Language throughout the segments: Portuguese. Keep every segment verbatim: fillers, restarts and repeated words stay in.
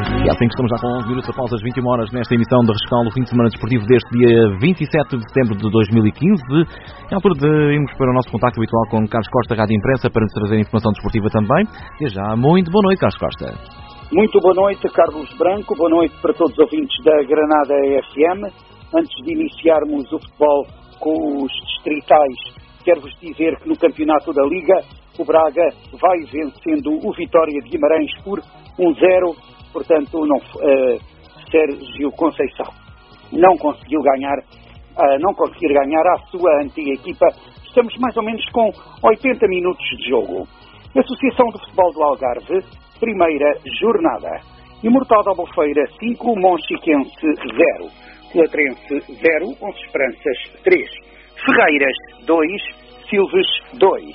E assim que estamos já com onze minutos após as vinte e uma horas nesta emissão de rescaldo do fim de semana desportivo deste dia vinte e sete de setembro de dois mil e quinze. É a altura de irmos para o nosso contacto habitual com Carlos Costa, Rádio Imprensa, para nos trazer informação desportiva também. E já, muito boa noite, Carlos Costa. Muito boa noite, Carlos Branco. Boa noite para todos os ouvintes da Granada F M. Antes de iniciarmos o futebol com os distritais, quero-vos dizer que no campeonato da Liga, o Braga vai vencendo o Vitória de Guimarães por um zero. Portanto, não, uh, Sérgio Conceição não conseguiu ganhar, uh, não conseguir ganhar a sua antiga equipa. Estamos mais ou menos com oitenta minutos de jogo. Associação de Futebol do Algarve, primeira jornada. Imortal da Albufeira cinco, Monchiquense zero. Colatrense zero, Onze Esperanças três. Ferreiras dois, Silves dois.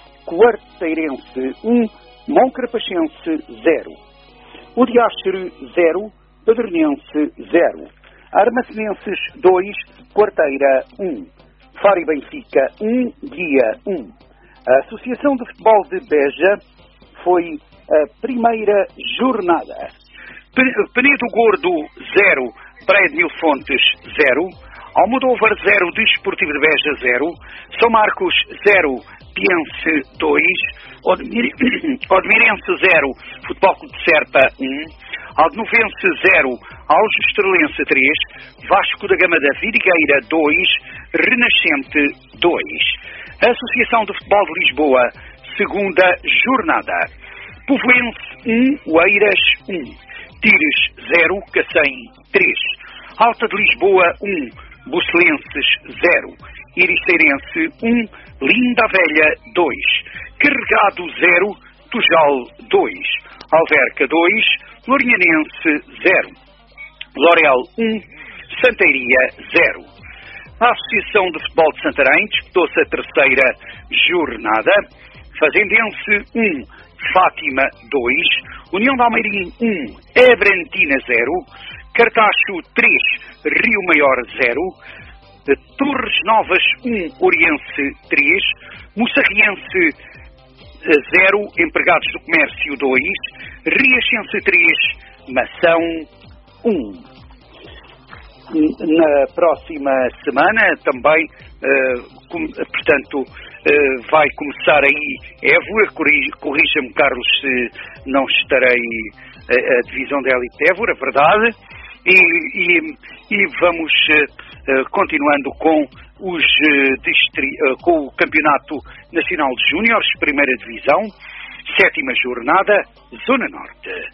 Quarteirense um, Moncarapachense zero. O Diáspora zero, Padernense zero. Armacenenses dois, Quarteira um. Faro e Benfica um, Guia um. A Associação de Futebol de Beja foi a primeira jornada. Penedo Gordo zero, Praia de Mil Fontes zero. Almodóvar zero, Desportivo de Beja zero. São Marcos zero, Piense dois. Odmir... Odmirense zero, Futebol Clube de Serpa um. Aldenovense zero, Aljo Estrelense três. Vasco da Gama da Vidigueira dois. Renascente dois. A Associação de Futebol de Lisboa, segunda jornada. Povoense um, Oeiras um. Tires zero, Cacém três. Alta de Lisboa um, Bucelenses zero. Iriceirense um, Linda Velha dois. Carregado zero, Tujal dois. Alverca dois, Lourinhanense zero. Lorel um, Santeiria zero. A Associação de Futebol de Santarém disputou-se a terceira jornada. Fazendense um, Fátima dois. União de Almeirim um, Abrantina zero. Cartacho três, Rio Maior zero. Torres Novas um, Oriense três. Moçarriense zero, Empregados do Comércio dois. Riachense três, Mação um. Na próxima semana também, uh, com, portanto, uh, vai começar aí Évora. Corrija-me, Carlos, se não estarei a, a divisão da Elite Évora, verdade? E, e, e vamos uh, uh, continuando com, os, uh, distri, uh, com o Campeonato Nacional de Júniores, primeira divisão, sétima jornada, Zona Norte.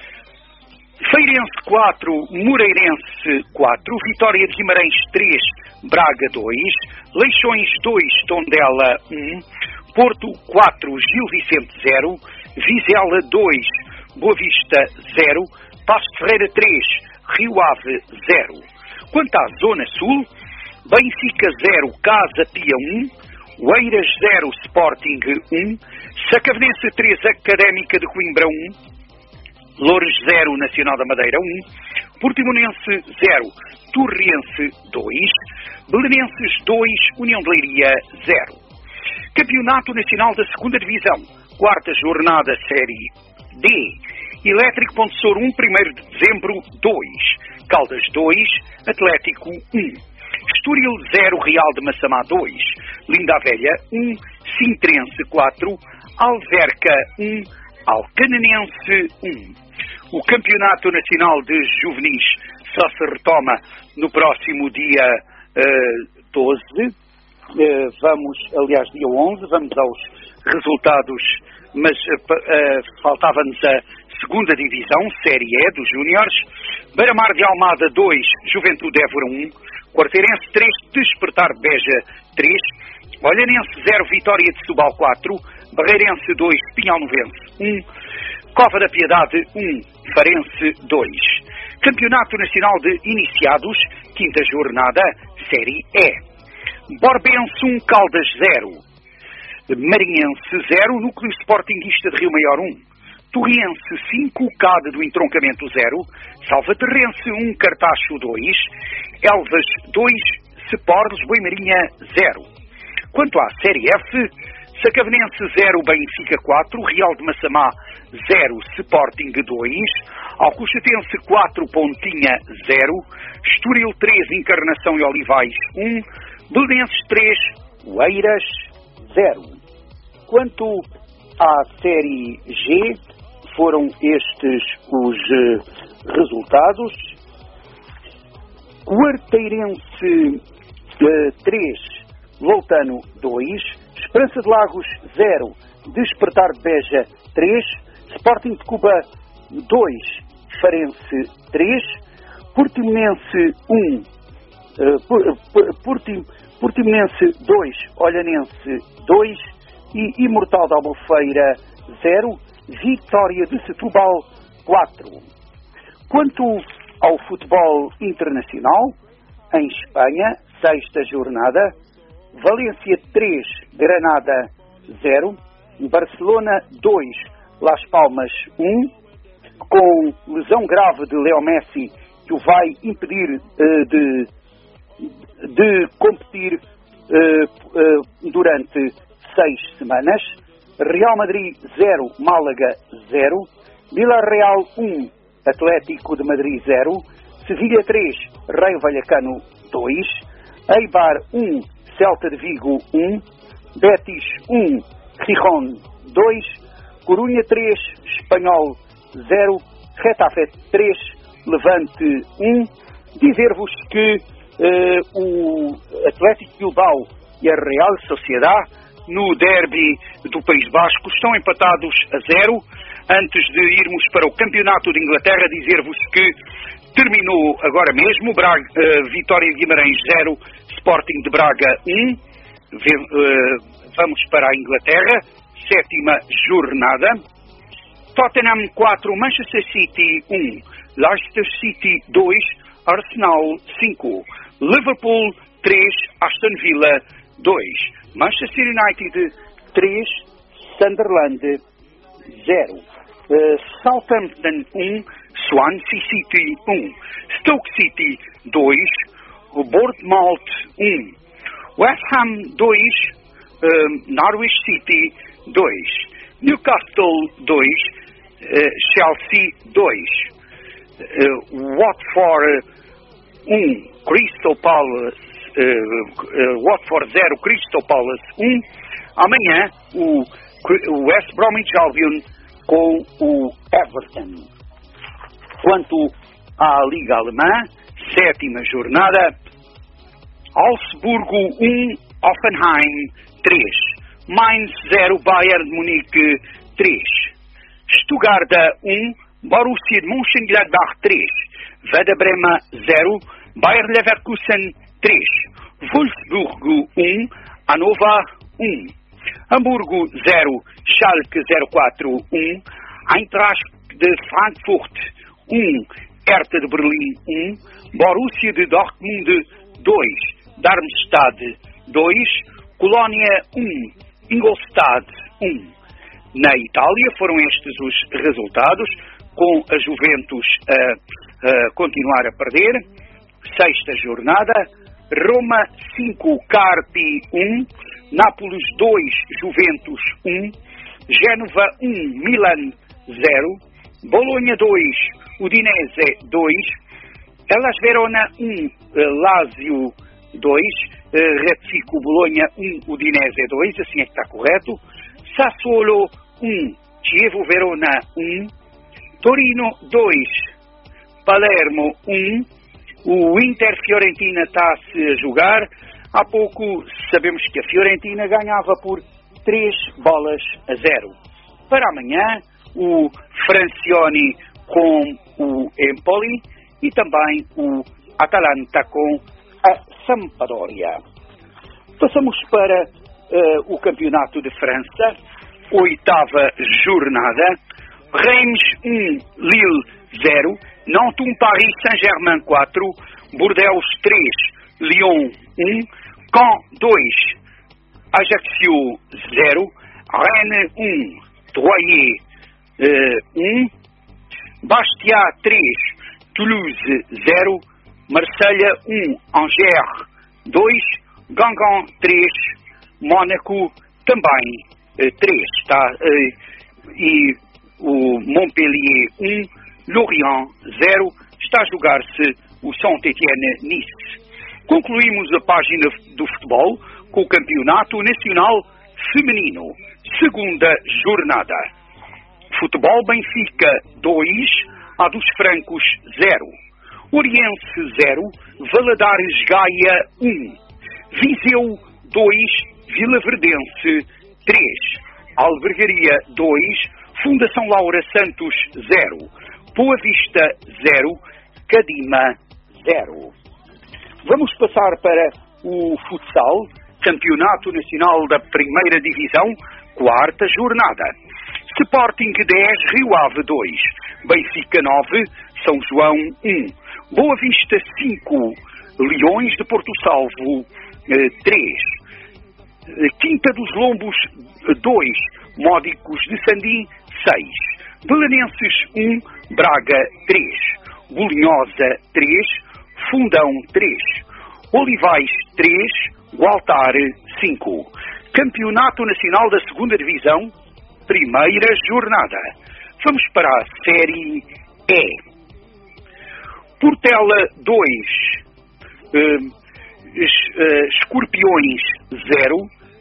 Feirense quatro, Moreirense quatro, Vitória de Guimarães três, Braga dois, Leixões dois, Tondela um, Porto quatro, Gil Vicente zero, Vizela dois, Boa Vista zero, Paços de Ferreira três, Rio Ave zero. Quanto à Zona Sul, Benfica zero, Casa Pia um, Oeiras zero, Sporting um, Sacavenense três, Académica de Coimbra um, Loures zero, Nacional da Madeira um, Portimonense zero, Torriense dois, Belenenses dois, União de Leiria zero. Campeonato Nacional da segunda Divisão, quarta jornada, Série D. Elétrico Ponte Sor um, primeiro de dezembro dois, Caldas dois, Atlético um, Estoril zero, Real de Massamá dois, Linda a Velha um, Sintrense quatro, Alverca um, Alcanenense um. O Campeonato Nacional de Juvenis só se retoma no próximo dia uh, doze. Uh, vamos, aliás, dia onze, vamos aos resultados, mas uh, uh, faltava-nos a segunda divisão, Série E dos Júniores. Beira-Mar de Almada dois, Juventude Évora um, Quarteirense três, Despertar Beja três, Olhanense zero, Vitória de Setúbal quatro, Barreirense dois, Pinhalnovense um, Cova da Piedade um, Farense dois. Campeonato Nacional de Iniciados, quinta jornada, Série E. Borbense um, Caldas zero, Marinhense zero, Núcleo Sportinguista de Rio Maior um, Torriense cinco, Cade do Entroncamento zero, Salvaterrense um, Cartacho dois, Elvas dois, Seporres Boimarinha zero. Quanto à Série F, Sacavenense zero, Benfica quatro, Real de Massamá zero, Sporting dois, Alcochatense quatro, Pontinha zero, Estoril três, Encarnação e Olivais um, Belenenses três, Oeiras zero. Quanto à Série G, foram estes os uh, resultados. Quarteirense uh, três, Voltano dois, Esperança de Lagos zero, Despertar de Beja três, Sporting de Cuba dois, Farense três, Portimonense um, uh, Portim, Portimonense dois, Olhanense dois e Imortal de Albufeira zero, Vitória de Setúbal quatro. Quanto ao futebol internacional, em Espanha, sexta jornada, Valência três, Granada zero, Barcelona dois, Las Palmas um, com lesão grave de Leo Messi, que o vai impedir uh, de, de competir uh, uh, durante seis semanas. Real Madrid zero, Málaga zero, Villarreal um, Atlético de Madrid zero, Sevilha três, Raio Vallecano dois, Eibar um, Celta de Vigo um, Betis um, Gijón dois, Corunha três, Espanhol zero, Getafe três, Levante um. Dizer-vos que uh, o Atlético de Bilbao e a Real Sociedade no derby do País Basco estão empatados a zero. Antes de irmos para o Campeonato de Inglaterra, dizer-vos que terminou agora mesmo Braga, uh, Vitória de Guimarães zero, Sporting de Braga um. Uh, vamos para a Inglaterra, sétima jornada. Tottenham quatro, Manchester City um, Leicester City dois, Arsenal cinco, Liverpool três, Aston Villa dois, Manchester United três, Sunderland zero, uh, Southampton um, Swansea City um, Stoke City dois, Bournemouth um, West Ham dois, uh, Norwich City dois, Newcastle dois, uh, Chelsea dois, uh, Watford um, Crystal Palace Uh, uh, Watford zero, Crystal Palace um. Amanhã o, o West Bromwich Albion com o Everton. Quanto à Liga Alemã, sétima jornada, Augsburgo um, Hoffenheim três, Mainz zero, Bayern de Munique três, Stuttgart um, Borussia de Mönchengladbach três, Werder Bremen zero, Bayer Leverkusen três, Wolfsburgo um, Hannover um, Hamburgo zero, Schalke zero quatro um, Eintracht de Frankfurt um, Hertha de Berlim um, Borussia de Dortmund dois, Darmstadt dois, Colónia um, Ingolstadt um. Na Itália foram estes os resultados, com a Juventus a, a continuar a perder. Sexta jornada, Roma cinco, Carpi um, Nápoles dois, Juventus um, Génova um, Milan zero, Bolonha dois, Udinese dois, Hellas Verona um, Lazio dois, retifico, Bolonha um, Udinese dois, assim é que está correto, Sassuolo um, Chievo Verona um, Torino dois, Palermo um, o Inter Fiorentina está-se a jogar. Há pouco sabemos que a Fiorentina ganhava por três bolas a zero. Para amanhã, o Francione com o Empoli e também o Atalanta com a Sampdoria. Passamos para uh, o Campeonato de França, oitava jornada. Reims um, Lille zero, Nantes um, Paris Saint-Germain quatro, Bordeaux três, Lyon um, Caen dois, Ajaccio zero, Rennes um, Troyes um, Bastia três, Toulouse zero, Marselha um, Angers dois, Guingamp três, Mónaco também três, tá? E o Montpellier um, Lorient zero, está a jogar-se o Saint-Étienne-Nice. Concluímos a página do futebol com o Campeonato Nacional Feminino, segunda jornada. Futebol Benfica dois, A dos Francos zero. Oriense zero, Valadares Gaia um. Viseu dois, Vilaverdense três. Albergaria dois, Fundação Laura Santos zero. Boa Vista zero, Cadima zero. Vamos passar para o futsal, Campeonato Nacional da Primeira Divisão, quarta jornada. Sporting dez, Rio Ave dois. Benfica nove, São João um. Boa Vista cinco, Leões de Porto Salvo três. Quinta dos Lombos dois, Módicos de Sandim seis. Belenenses um, Braga três. Bolinhosa três, Fundão três. Olivais três, Gualtar cinco. Campeonato Nacional da segunda Divisão, primeira jornada. Vamos para a Série E. Portela dois, uh, uh, Escorpiões zero.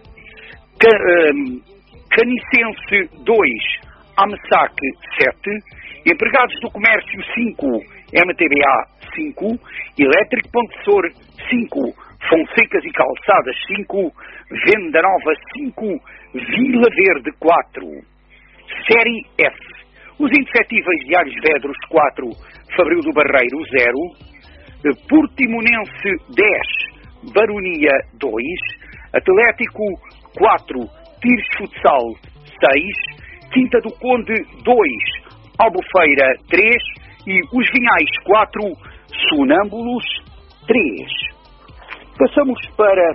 Ca, uh, Canicense dois, Amesaque sete. Empregados do Comércio cinco, M T B A cinco. Elétrico Pontessor cinco. Fonsecas e Calçadas cinco. Venda Nova cinco. Vila Verde quatro. Série F. Os Indefetíveis de Alhos Vedros quatro. Fabril do Barreiro zero. Portimonense dez. Baronia dois. Atlético quatro. Tires Futsal seis. Quinta do Conde dois. Albufeira três. E os Vinhais quatro. Sonâmbulos três. Passamos para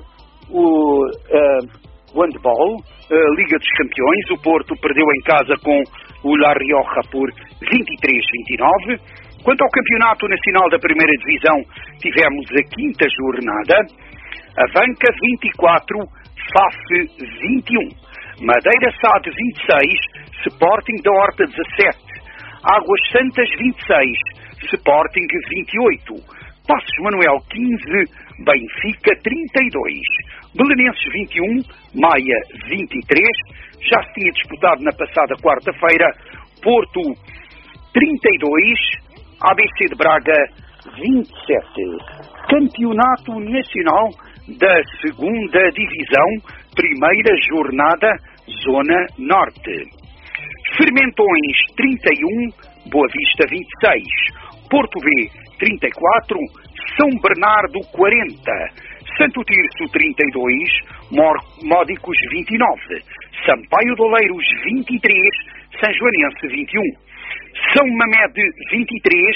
o uh, handball, uh, Liga dos Campeões. O Porto perdeu em casa com o La Rioja por vinte e três a vinte e nove. Quanto ao Campeonato Nacional da Primeira Divisão, tivemos a quinta jornada. Avanca vinte e quatro, F A F vinte e um. Madeira S A D vinte e seis, Sporting da Horta dezassete. Águas Santas vinte e seis, Sporting vinte e oito. Passos Manuel quinze, Benfica trinta e dois. Belenenses vinte e um, Maia vinte e três. Já se tinha disputado na passada quarta-feira. Porto trinta e dois, A B C de Braga vinte e sete. Campeonato Nacional da segunda Divisão, primeira jornada, Zona Norte. Fermentões trinta e um, Boa Vista vinte e seis. Porto B trinta e quatro, São Bernardo quarenta. Santo Tirso trinta e dois, Módicos vinte e nove. Sampaio de Oleiros vinte e três, São Joanense vinte e um. São Mamede vinte e três,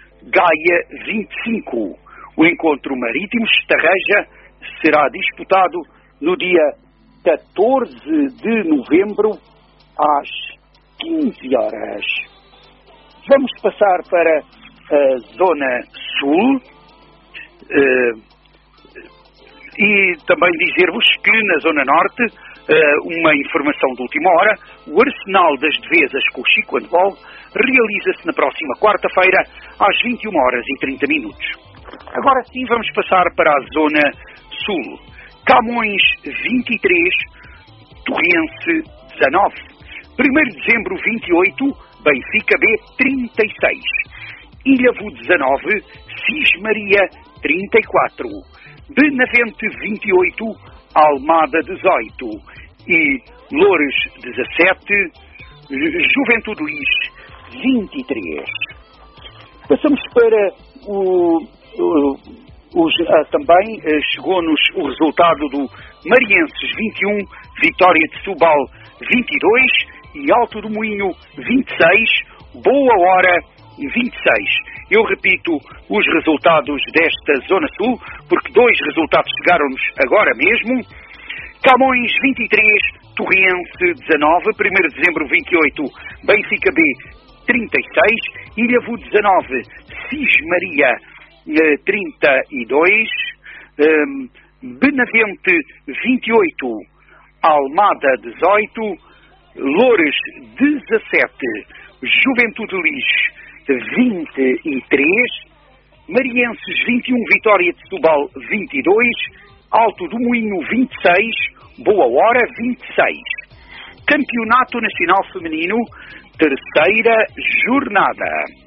Gaia vinte e cinco. O encontro marítimo Estarreja será disputado no dia catorze de novembro às quinze horas. Vamos passar para a Zona Sul uh, e também dizer-vos que na Zona Norte, uh, uma informação de última hora, o Arsenal das Devesas com o Chico Handball realiza-se na próxima quarta-feira às vinte e uma horas e trinta minutos. Agora sim vamos passar para a Zona Sul. Camões vinte e três, Torrense dezanove. primeiro de dezembro vinte e oito, Benfica B trinta e seis. Ilhavo dezanove, Cismaria trinta e quatro. Benavente vinte e oito, Almada dezoito. E Loures dezassete, Juventude Lis vinte e três. Passamos para o... o Os, ah, também ah, chegou-nos o resultado do Marienses vinte e um, Vitória de Setúbal vinte e dois e Alto do Moinho vinte e seis, Boa Hora vinte e seis. Eu repito os resultados desta Zona Sul, porque dois resultados chegaram-nos agora mesmo. Camões vinte e três, Torrense dezanove, primeiro de dezembro vinte e oito, Benfica B trinta e seis, Ilhavo dezanove, Cismaria trinta e dois, um, Benavente vinte e oito, Almada dezoito, Loures dezassete, Juventude Lis vinte e três, Marienses vinte e um, Vitória de Setúbal vinte e dois, Alto do Moinho vinte e seis, Boa Hora vinte e seis. Campeonato Nacional Feminino, terceira jornada.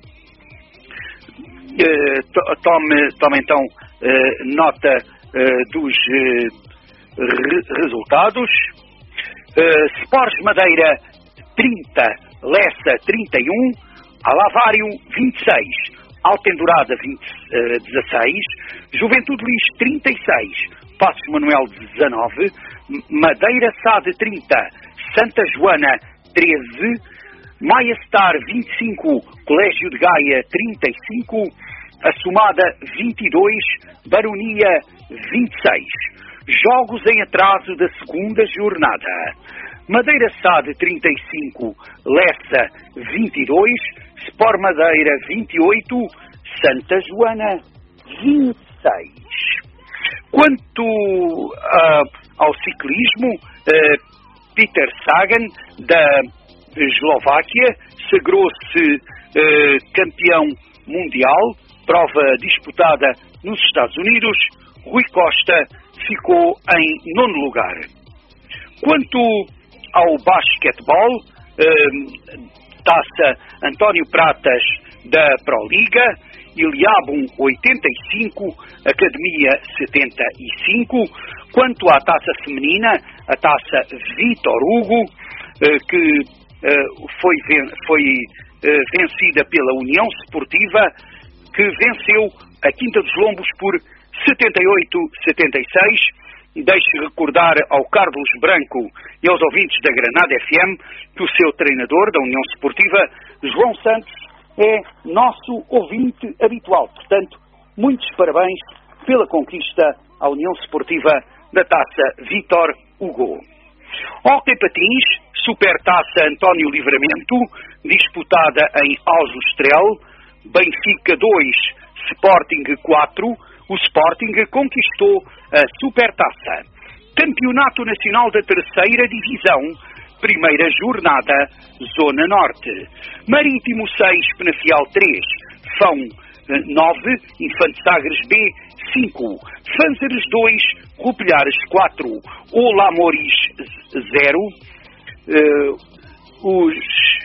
Uh, tome, tome então uh, nota uh, dos uh, re resultados. Uh, Sports Madeira trinta, Lessa trinta e um, Alavário vinte e seis, Alpendurada dezasseis, Juventude Lis trinta e seis, Passos Manuel dezanove, Madeira Sade trinta, Santa Joana treze, Maia Star vinte e cinco, Colégio de Gaia trinta e cinco, Assomada vinte e dois, Baronia vinte e seis. Jogos em atraso da segunda jornada. Madeira Sade trinta e cinco, Lessa vinte e dois, Sport Madeira vinte e oito, Santa Joana vinte e seis. Quanto uh, ao ciclismo, uh, Peter Sagan, da Eslováquia, sagrou-se uh, campeão mundial, prova disputada nos Estados Unidos. Rui Costa ficou em nono lugar. Quanto ao basquetebol, uh, taça António Pratas da Proliga, Iliabum oitenta e cinco, Academia setenta e cinco. Quanto à taça feminina, a taça Vítor Hugo, uh, que uh, foi, foi uh, vencida pela União Sportiva, que venceu a Quinta dos Lombos por setenta e oito a setenta e seis. Deixe recordar ao Carlos Branco e aos ouvintes da Granada F M que o seu treinador da União Sportiva, João Santos, é nosso ouvinte habitual. Portanto, muitos parabéns pela conquista à União Sportiva da Taça Vítor Hugo. Hóquei Patins, Supertaça António Livramento, disputada em Aljustrel, Benfica dois, Sporting quatro, o Sporting conquistou a Supertaça. Campeonato Nacional da Terceira Divisão, primeira jornada, Zona Norte. Marítimo seis, Penafiel três, Fão nove, Infante Sagres B cinco, Fanzeres dois, Rupilhares quatro, Olá Moris zero, uh, os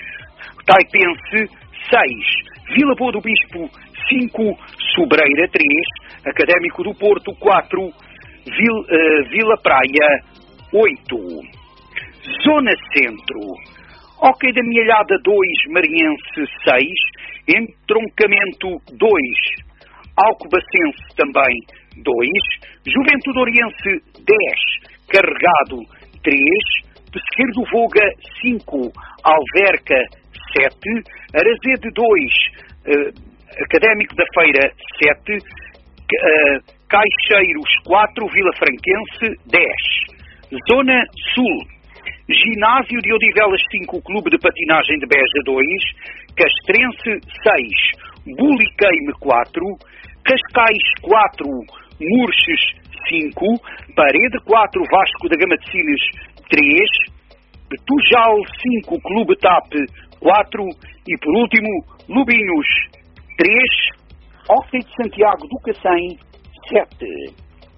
Taipense seis, Vila Boa do Bispo cinco, Sobreira três, Académico do Porto quatro, Vil, uh, Vila Praia oito. Zona Centro, Hóquei da Mielhada dois, Mariense seis, Entroncamento dois, Alcobacense também dois, Juventude Oriense dez, Carregado três, Pesqueiro do Voga cinco, Alverca sete, Arazede dois, uh, Académico da Feira sete, uh, Caixeiros quatro, Vila Franquense dez. Zona Sul, Ginásio de Odivelas cinco, Clube de Patinagem de Beja dois, Castrense seis, Buliqueime quatro, Cascais quatro, Murches cinco, Parede quatro, Vasco da Gama de Sines três, Tujal cinco, Clube TAP quatro e, por último, Lubinhos três, Hóquei de Santiago do Cacém sete.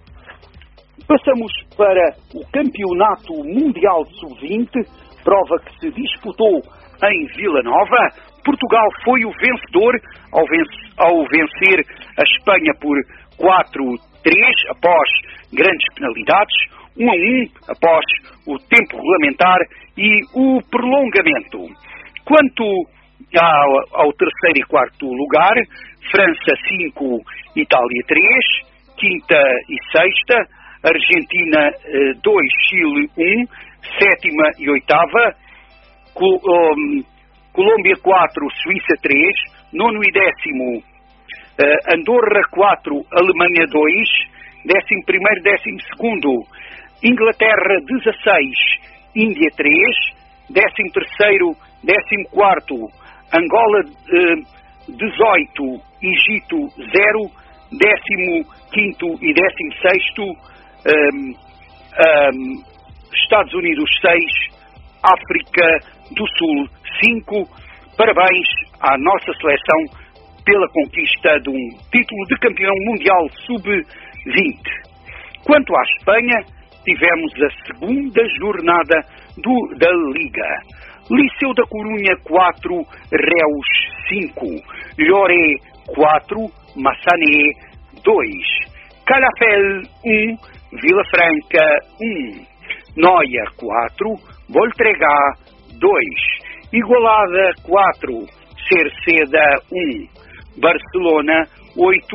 Passamos para o Campeonato Mundial de sub vinte, prova que se disputou em Vila Nova. Portugal foi o vencedor ao, vencer, ao vencer a Espanha por quatro a três após grandes penalidades, um a um após o tempo regulamentar e o prolongamento. Quanto ao, ao terceiro e quarto lugar, França cinco, Itália três, quinta e sexta, Argentina dois, Chile um, sétima e oitava, Col um, Colômbia quatro, Suíça três, nono e décimo, uh, Andorra quatro, Alemanha dois, décimo primeiro, décimo segundo, Inglaterra dezasseis, Índia três, décimo terceiro, décimo quarto, Angola uh, dezoito, Egito zero, décimo quinto e décimo sexto, um, um, Estados Unidos seis, África do Sul cinco. Parabéns à nossa seleção pela conquista de um título de campeão mundial sub vinte. Quanto à Espanha, tivemos a segunda jornada do, da Liga. Liceu da Corunha quatro, Reus cinco, Lloré quatro, Massané dois, Calafell um, Vila Franca um, Noia quatro, Voltregá dois, Igualada quatro, Cerceda um, Barcelona oito,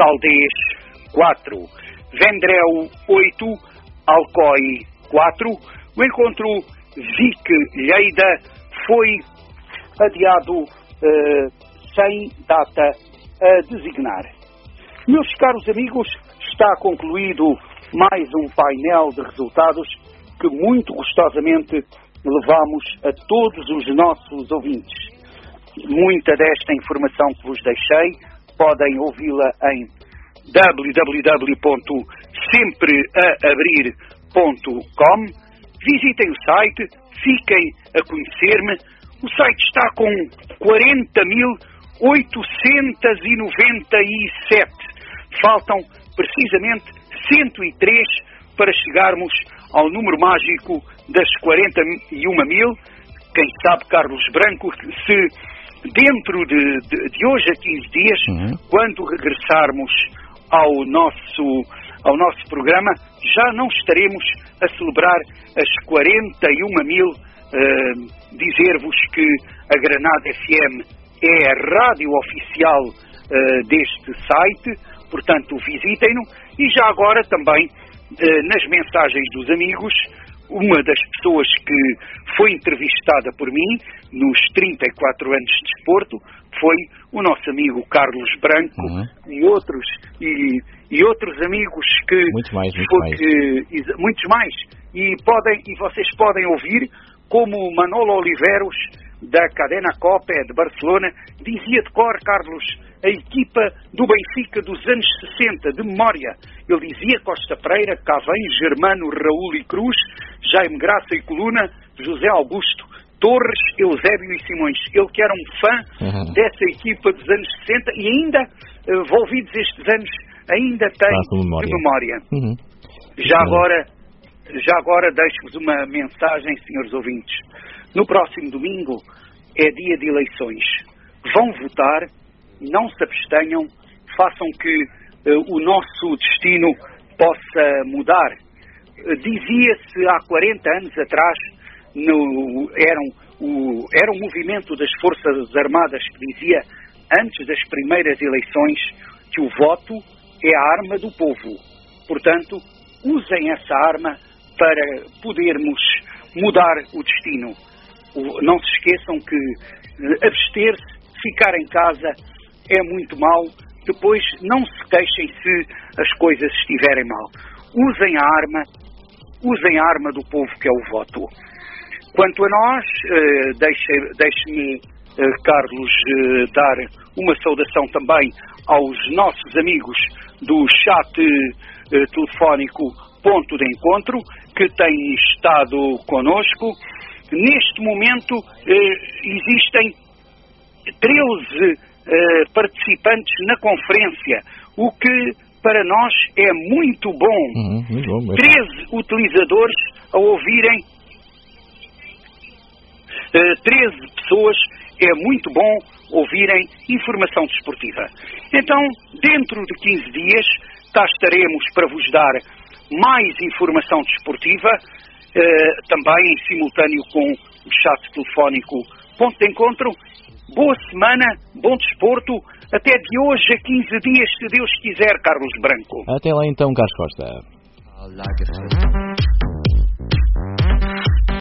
Caldés quatro, Vendrell oito, Alcoy quatro. O encontro Vic-Lleida foi adiado uh, sem data a designar. Meus caros amigos, está concluído mais um painel de resultados que muito gostosamente levamos a todos os nossos ouvintes. Muita desta informação que vos deixei podem ouvi-la em w w w ponto sempre a abrir ponto com. Visitem o site, fiquem a conhecer-me. O site está com quarenta mil oitocentos e noventa e sete. Faltam precisamente cento e três para chegarmos ao número mágico das quarenta e um mil. Quem sabe, Carlos Branco, se dentro de, de, de hoje a quinze dias, uhum. quando regressarmos ao nosso, ao nosso programa, já não estaremos a celebrar as quarenta e um mil. Uh, dizer-vos que a Granada F M é a rádio oficial uh, deste site, portanto visitem-no. E já agora também, uh, nas mensagens dos amigos, uma das pessoas que foi entrevistada por mim nos trinta e quatro anos de desporto foi o nosso amigo Carlos Branco, uhum. e outros e, e outros amigos que muito mais, muito foi, mais. Que, muitos mais e podem e vocês podem ouvir, como Manolo Oliveros da Cadena Cope de Barcelona dizia de cor, Carlos, a equipa do Benfica dos anos sessenta, de memória. Ele dizia Costa Pereira, Cavém, Germano, Raul e Cruz, Jaime Graça e Coluna, José Augusto, Torres, Eusébio e Simões. Ele que era um fã uhum. dessa equipa dos anos sessenta e ainda, envolvidos estes anos, ainda tem memória. de memória. Uhum. Já uhum. agora, já agora deixo-vos uma mensagem, senhores ouvintes. No próximo domingo é dia de eleições. Vão votar, não se abstenham, façam que uh, o nosso destino possa mudar. Uh, dizia-se há quarenta anos atrás, no, era, um, o, era um movimento das Forças Armadas que dizia, antes das primeiras eleições, que o voto é a arma do povo. Portanto, usem essa arma para podermos mudar o destino. O, não se esqueçam que uh, abster-se, ficar em casa é muito mau. Depois não se queixem se as coisas estiverem mal. Usem a arma, usem a arma do povo que é o voto. Quanto a nós, uh, deixe, deixe-me, uh, Carlos, uh, dar uma saudação também aos nossos amigos do chat uh, telefónico Ponto de Encontro, que têm estado connosco. Neste momento uh, existem treze uh, participantes na conferência, o que para nós é muito bom. Uhum, muito bom muito treze bom. Utilizadores a ouvirem, uh, treze pessoas, é muito bom ouvirem informação desportiva. Então, dentro de quinze dias, cá estaremos para vos dar mais informação desportiva, uh, também em simultâneo com o chat telefónico Ponto de Encontro. Boa semana, bom desporto, até de hoje a quinze dias, se Deus quiser, Carlos Branco. Até lá então, Carlos Costa.